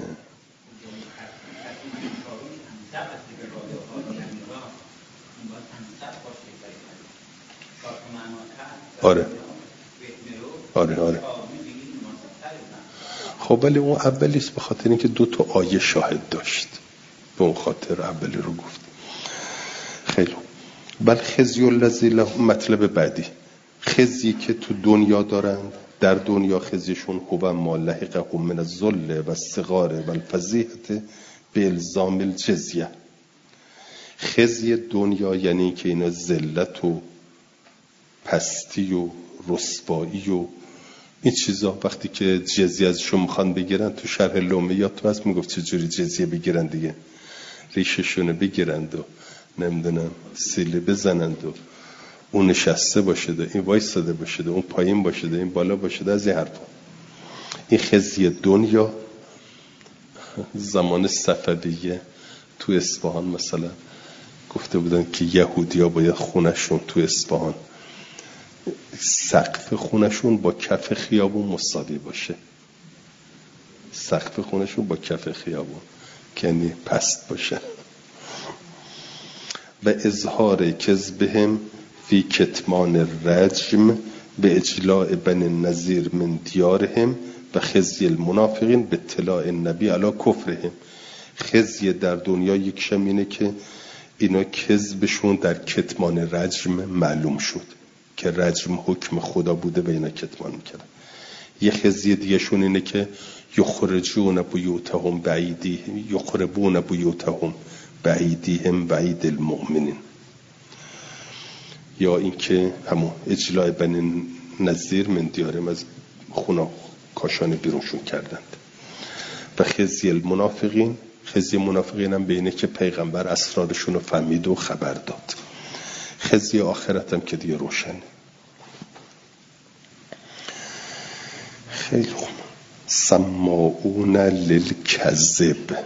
آره آره آره خب ولی اون اولیست، به خاطر اینکه دو تا آیه شاهد داشت، به اون خاطر اولی رو گفت. خیلی بل خزی الذی له، مطلب بعدی خزی که تو دنیا دارند، در دنیا خزیشون هو ما لحقهم من الذل و الصغار و الفضیحه بالزام الجزیه. خزی دنیا یعنی که اینا ذلت و پستی و رسوایی و این چیزا. وقتی که جزیه ازشون میخوان بگیرن، تو شرح لومیات تو هست میگفت چجوری جزیه بگیرن دیگه، ریششونه بگیرند و نمیدونم سیله بزنند و اون نشسته باشده، این وایستاده باشده، اون پایین باشده، این بالا باشده، از این حرفا. این خزی دنیا زمان صفویه تو اصفهان مثلا گفته بودن که یهودیا باید خونشون تو اصفهان سقف خونشون با کف خیابون مساوی باشه. سقف خونشون با کف خیابون کنی پست باشه. و اظهار کذبهم فی کتمان الرجم به اجلاء بنی النضیر من دیارهم و خزی المنافقین به اطلاع النبی علی کفرهم. خزی در دنیا یک شم اینه که اینا کذبشون در کتمان رجم معلوم شد که رجم حکم خدا بوده و اینا کتمان میکردن. یه خزی دیگه شون اینه که یخرجون بیوتهم بعیدیهم یخربون بیوتهم بعیدیهم بعید المؤمنین، یا اینکه همون اجلاء بنی نذیر من دیارهم از خونه کاشان بیرونشون کردند. و خزی المنافقین، خزی منافقین هم بینه که پیغمبر اسرارشون رو فهمید و خبر داد. خزی آخرت هم که دیگه روشنه. خیلی خوب. سماعون للکذب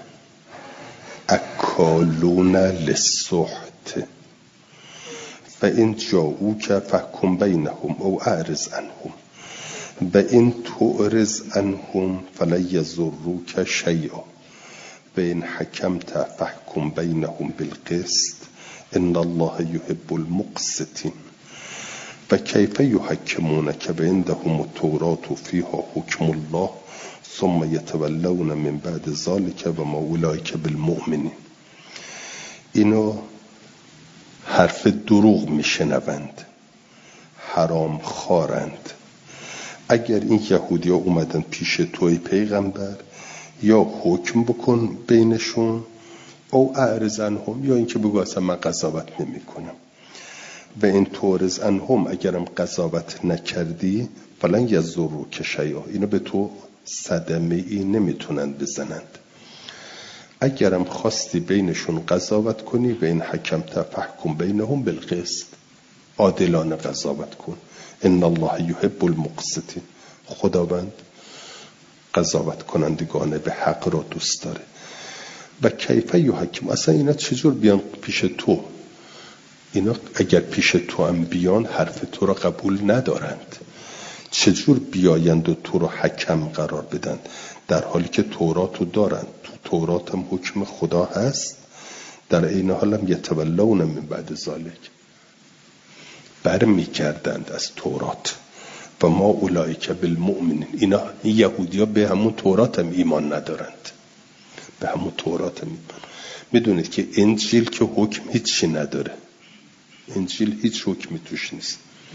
اکالون للسحت فإن جاءوك فاحكم بينهم او اعرض عنهم وإن تعرض عنهم فلن يضروك شيئا وإن حكمت فاحكم بينهم بالقسط ان الله يحب المقسطين فكيف يحكمونك وعندهم التوراة فيها حكم الله ثم يتولون من بعد ذلك وما أولئك بالمؤمنين. اینو حرف دروغ میشنوند، حرام خارند. اگر این یهودی ها اومدن پیش توی پیغمبر، یا حکم بکن بینشون او اعرض عنهم، یا اینکه بگو اصلا من قضاوت نمی کنم. و این تعرض عنهم، اگرم قضاوت نکردی فلن یضروک شیئا، اینو به تو صدمه ای نمیتونن بزنند. اگرم خواستی بینشون قضاوت کنی و این حکم تفحکم بینهم بالقسط، عادلانه قضاوت کن. ان الله یحب المقسطین، خداوند قضاوت کنندگان به حق را دوست داره. و کیف یحکم، اصلا اینا چجور بیان پیش تو؟ اینا اگر پیش تو هم بیان حرف تو را قبول ندارند. چجور بیایند و تو رو حکم قرار بدن در حالی که توراتو دارند؟ تو تورات هم حکم خدا هست، در این حال هم یتولون من بعد ذالک، بر می کردند از تورات. و ما اولئک بالمؤمنین، اینا این یهودی ها به همون تورات هم ایمان ندارند، به همون تورات هم ایمان. میدونید که انجیل که حکم هیچی نداره، انجیل هیچ حکمی توش نیست.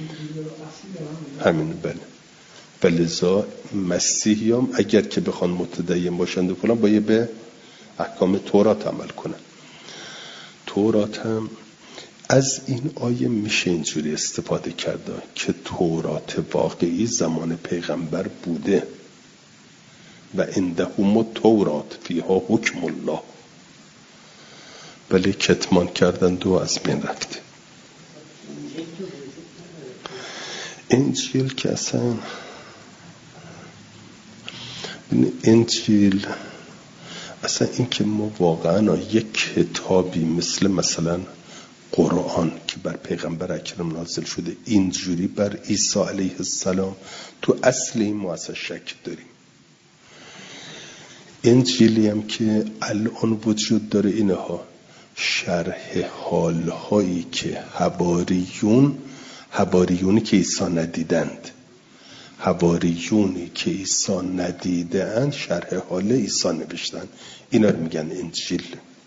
همین بله. بلذا مسیحی هم اگر که بخوان متدین باشند و فلان باید به احکام تورات عمل کنن. تورات هم از این آیه میشه اینجوری استفاده کرده که تورات واقعی زمان پیغمبر بوده و عندهم التورات فیها حکم الله، ولی کتمان کردند و از بین رفته. انجیل که اصلا انجیل اصلا این که ما واقعا یک کتابی مثل مثلا قرآن که بر پیغمبر اکرم نازل شده اینجوری بر عیسی علیه السلام، تو اصل این ما اصلا شک داریم. انجیلی هم که الان وجود داره اینها شرح حالهایی که حواریون حواریونی که عیسی ندیدند حواریونی که عیسی ندیدند شرح حال عیسی نوشتن، اینا رو میگن انجیل.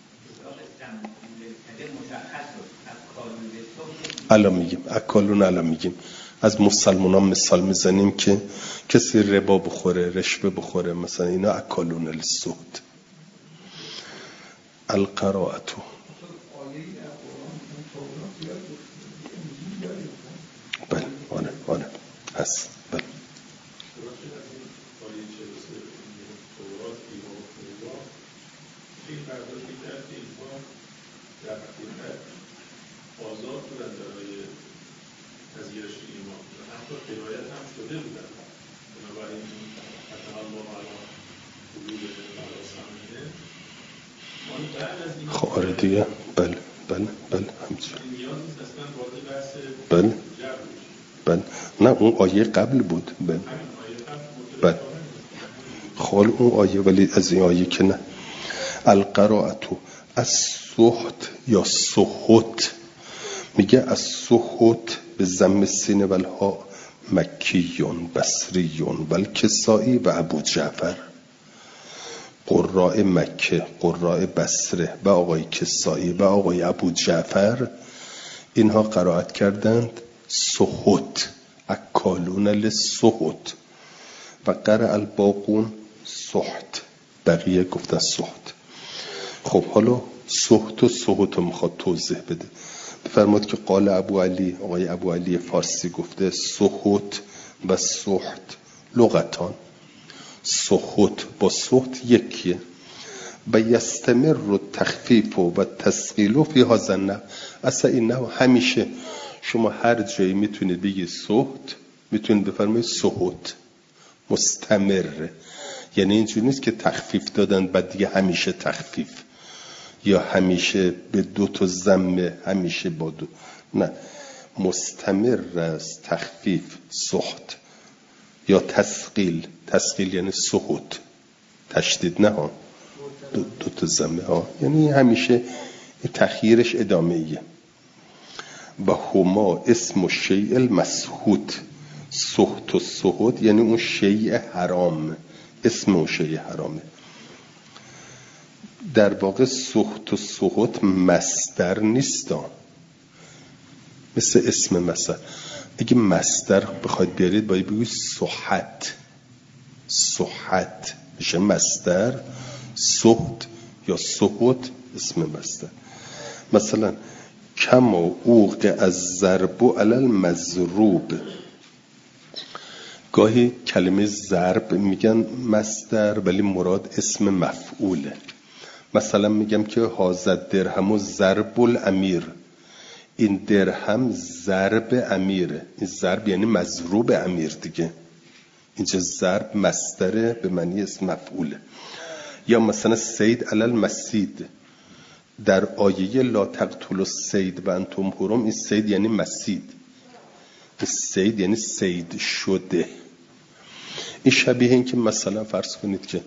الان میگیم اکالون، الان میگیم از مسلمانان مثال میزنیم که کسی ربا بخوره، رشوه بخوره، مثلا اینا اکالون للسحت. القرائتو بله آره آره هست بله. آزاد بودن برای پذیرش ایمان و حتی هدایت هم شده بودن. بنابراین حتی با الان حدود برای سمینه ما بعد از این خب آره دیگه بله بله بله همچنین نیاز نیست اصلا وارد بحث بله جبر بشه. بله نه اون آیه قبل بود بله همین آیه قبل بله خال اون آیه ولی از این آیه که نه. القراءتو از سحت یا سحت میگه از سحت به ضم السین و الها مکیون بصریون و الکسائی و ابو جعفر. قراء مکه، قراء بصره و آقای کسائی و آقای ابو جعفر اینها قرائت کردند سحت، اکالون للسحت، و قرأ الباقون سحت، بقیه گفتن سحت. خب حالا سحت و سحت رو میخواد توضیح بده. بفرماد که قال ابو علی، آقای ابو علی فارسی گفته سحت و سحت لغتان. سحت با سحت یکیه و یستمر رو تخفیف و تثقیل فی هذا النحو. اصلا این نحو همیشه شما هر جایی میتونید بگی سحت، میتونید بفرمایید سحت، مستمره. یعنی اینجوری نیست که تخفیف دادن بعد دیگه همیشه تخفیف یا همیشه به دو تا ضمه همیشه با دو، نه، مستمر است تخفیف سحت یا تثقیل. تثقیل یعنی سحت، تشدید نه ها، دو, دو تا ضمه ها، یعنی همیشه تخییرش ادامه ایه. و هما اسم و شیء المسحوت. سحت و سحت یعنی اون شیء حرام، اسم اون شیء حرامه. در واقع سحت و سحت مصدر نیستن، مثل اسم مثلا اگه مصدر بخواید بیارید باید بگوید صحت، صحت میشه مصدر، سحت یا سحت اسم مصدر. مثلا کما اوق از ضرب علی المضروب، گاهی کلمه ضرب میگن مصدر ولی مراد اسم مفعوله. مثلا میگم که هازد درهم و ضرب الامیر، این درهم ضرب امیره. این ضرب یعنی مضروب امیر دیگه، اینجا ضرب مصدره به معنی اسم مفعوله. یا مثلا سید علی المسید، در آیه لا تقتلوا الصید و انتم حرم، این سید یعنی مسید، این سید یعنی سید شده. این شبیه این که مثلا فرض کنید که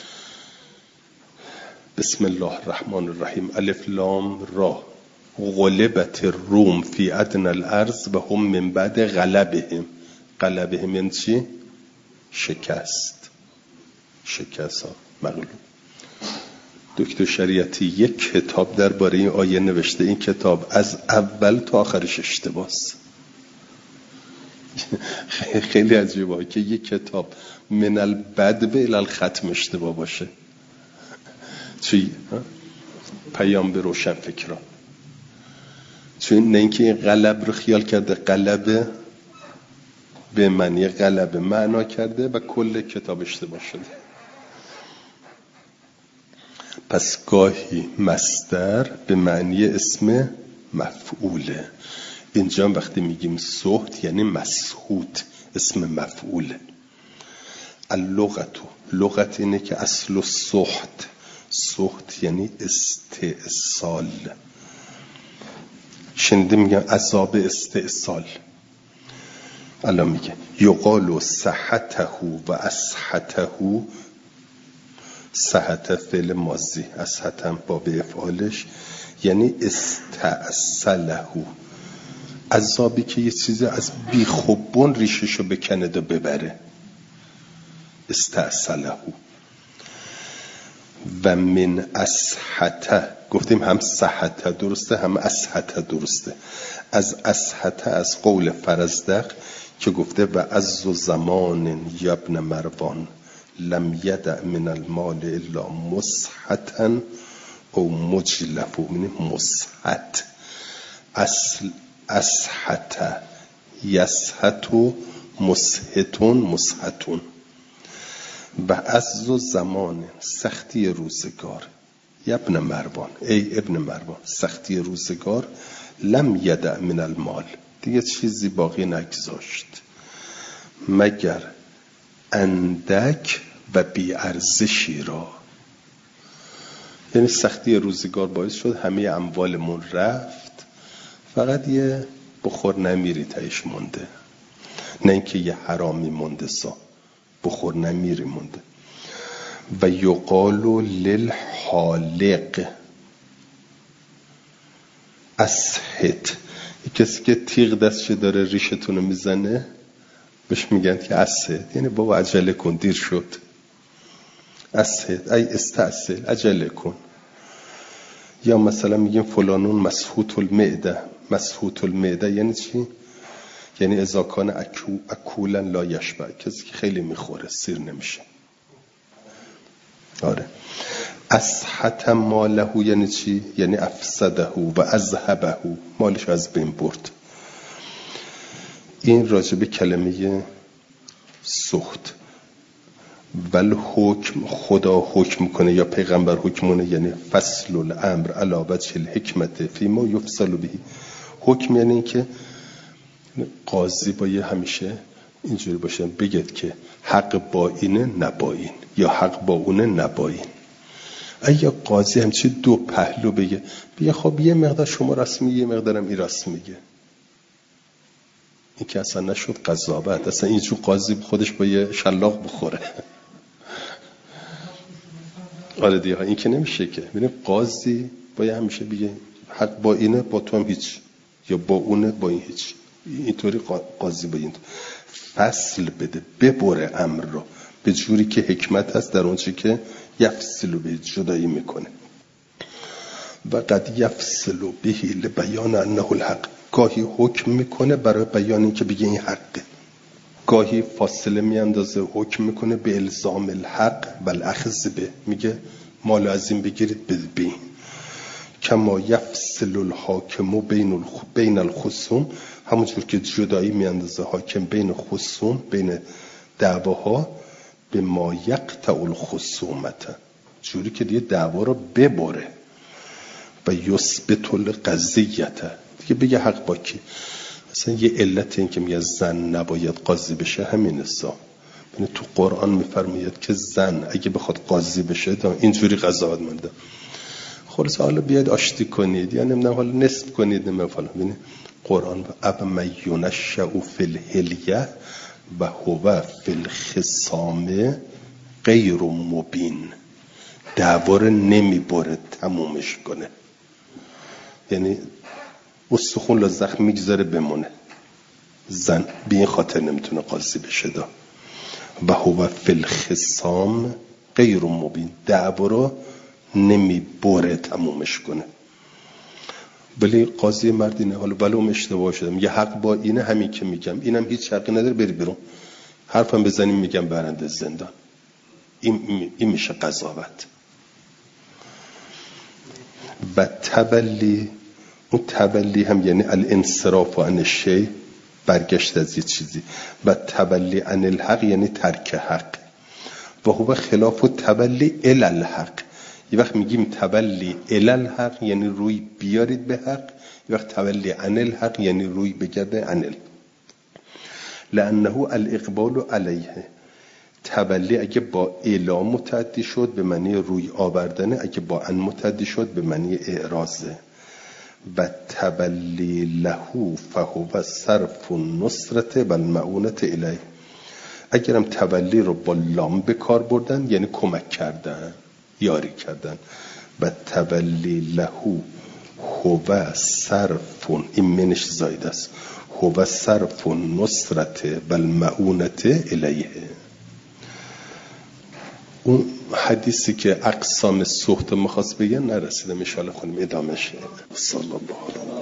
بسم الله الرحمن الرحیم الف لام را غلبت الروم فی ادنى الارض و هم من بعد غلبهم. غلبهم یعنی چی؟ شکست، شکست ها، مغلوب. دکتر شریعتی یک کتاب درباره این آیه نوشته، این کتاب از اول تا آخرش اشتباهه. خیلی عجیبه که یک کتاب من البدو الی الختم اشتباه باشه. چی؟ پیام به روشن فکران. چون نه اینکه این غلب رو خیال کرده غلبه به معنی غلبه معنا کرده و کل کتاب اشتباه شده. پس گاهی مصدر به معنی اسم مفعوله. اینجا وقتی میگیم سحت یعنی مسحوت، اسم مفعوله. اللغتو، لغت اینه که اصل سحت، سحت یعنی استئصال. شنیده میگن عذاب استئصال. الان میگه یقال صحته و اسحته، صحته فعل ماضی، اسحته هم باب افعالش، یعنی استأصله، عذابی که یه چیزی از بی خوبون ریششو به کنده ببره، استأصله. و من اسحته، گفتیم هم صحته درسته هم اسحته درسته. از اسحته از قول فرزدق که گفته و عز زمان یبن مروان لم یدع من المال الا مسحتا او مجلفو، یعنی مسحت. اصل اسحته یسحت و مسحتون مسحتون و عز و زمان سختی روزگار ابن مروان ای ابن مروان سختی روزگار لم یدع من المال دیگه چیزی باقی نگذاشت مگر اندک و بی ارزشی را. یعنی سختی روزگار باعث شد همه اموالمون رفت فقط یه بخور نمیری تایش مونده نه اینکه یه حرامی مونده سا بخور نمیری مونده. و یقالو للحالق اسحت کسی که تیغ دستش داره ریشتونو میزنه بهش میگن که اسحت یعنی بابا عجله کن دیر شد اسحت ای استعسل عجله کن. یا مثلا میگیم فلانون مسحوت المعده مسحوت المعده یعنی چی؟ یعنی اذا کان اکو اکولا لا یشبع کسی که خیلی میخوره سیر نمیشه. آره اسحت ماله یعنی چی؟ یعنی افسده و اذهبه مالش از بین برد. این راجب کلمه سخت. ول حکم خدا حکم کنه یا پیغمبر حکمونه یعنی فصل الامر علی وجه الحکمت فیما یفصل به. حکم یعنی این که قاضی باید همیشه اینجوری باشه بگید که حق با اینه نبا این یا حق با اونه نبا این. اگه قاضی همچی دو پهلو بگه بگه خب یه مقدار شما راست میگه یه مقدارم این راست میگه این که اصلا نشد قضاوت. اصلا اینجور قاضی خودش با یه شلاق بخوره. آره دیگه این که نمیشه که ببین قاضی باید همیشه بگه حق با اینه با تو هم هیچ یا با اونه با این هیچ. اینطوری قاضی باید فصل بده ببره امر رو به جوری که حکمت هست در اون چی که یفصل به جدایی میکنه. و قد یفصل به لبیان انه الحق گاهی حکم میکنه برای بیان این که بگه این حقه گاهی فاصله میاندازه حکم میکنه به الزام الحق بل اخذ به میگه مال از این بگیرید بده بین کما یفصل الحاکم بین الخ... بین الخصوم همونجور که جدایی میاندازه حاکم بین خصوم بین دعواها به ما یقطع الخصومت جوری که دیگه دعوا رو ببره و یثبت القضیت دیگه بگه حق با کی. مثلا یه علت این که میگه زن نباید قاضی بشه همین است. یعنی تو قرآن میفرماید که زن اگه بخواد قاضی بشه اینجوری قضاوت منده خلاص حالا بیاید آشتی کنید یا نمیدونم حالا نصب کنید نمیدونم فلان. ببین قرآن اب میونشأ فی الحلیه و هو فی الخصام غیر مبین دعوا رو نمیبره تمومش کنه یعنی استخون لا زخم میگذاره بمونه. زن به این خاطر نمیتونه قاضی بشه دا و هو فی الخصام غیر مبین دعوا رو نمیبره تمومش کنه. ولی قاضی مردینه حالا ولوم اشتباه شدم یه حق با اینه همین که میگم اینم هیچ حقی نداره بری بیرون حرفم بزنیم میگم برنده زندان. این, این میشه قضاوت. و تبلی اون تبلی هم یعنی الانصراف عن الشیء برگشت از یه چیزی و تبلی عن الحق یعنی ترک حق و هو خلاف تبلی الی الحق. یه وقت میگیم تبلی الی الحق یعنی روی بیارید به حق یه وقت تبلی عن الحق یعنی روی بگرده عن ال لانه الاقبال علیه. تبلی اگه با الا متعدی شد به معنی روی آوردنه اگه با عن متعدی شد به معنی اعراضه. و تبلی له فهو صرف النصرت و المعونت الیه. اگرم تبلی رو با لام به کار بردن یعنی کمک کردن یاری کردن. و تبلی له هو صرف این منش زاید است هو صرف النصرت و المعونت الیه. اون حدیثی که اقسام سخت مخواست بگن نرسیدم ان شاء الله خونیم ادامه شه. صلی الله علیه